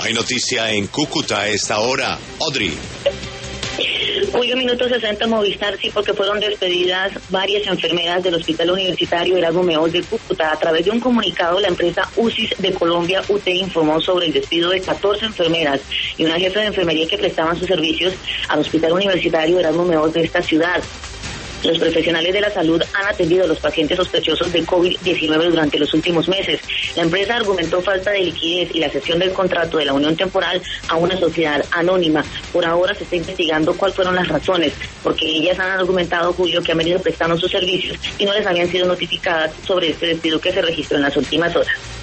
Hay noticia en Cúcuta a esta hora. Audrey. Julio, minuto 60, Movistar, sí, porque fueron despedidas varias enfermeras del Hospital Universitario Erasmo Meols de Cúcuta. A través de un comunicado, la empresa UCIS de Colombia, UT, informó sobre el despido de 14 enfermeras y una jefa de enfermería que prestaban sus servicios al Hospital Universitario Erasmo Meols de esta ciudad. Los profesionales de la salud han atendido a los pacientes sospechosos de COVID-19 durante los últimos meses. La empresa argumentó falta de liquidez y la cesión del contrato de la unión temporal a una sociedad anónima. Por ahora se está investigando cuáles fueron las razones, porque ellas han argumentado, Julio, que han venido prestando sus servicios y no les habían sido notificadas sobre este despido que se registró en las últimas horas.